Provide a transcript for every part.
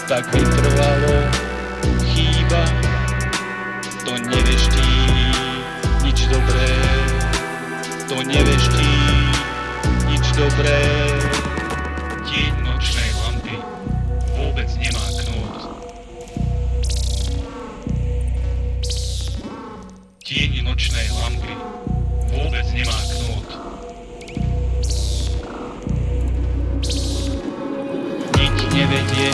tak vytrvalo chýba, to neveští nič dobré, to neveští nič dobré. Tieň nočnej lampy vôbec nemá knút. Tieň nočnej lampy vôbec nemá knút. Nič nevedie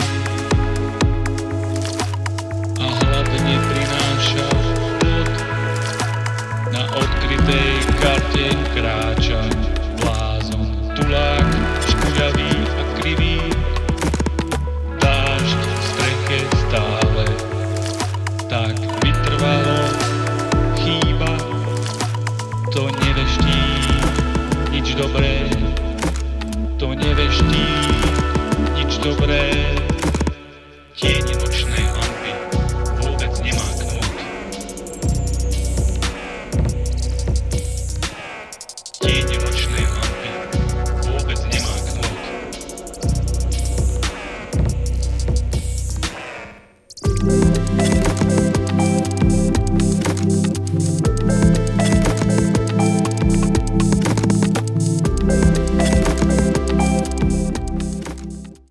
a hlavne prináša chod. Na odkrytej karte kráča blázon, tulák, škuľavý a krivý. Dážď v streche stále tak vytrvalo chýba, to neveští nič dobré, to neveští nič dobré.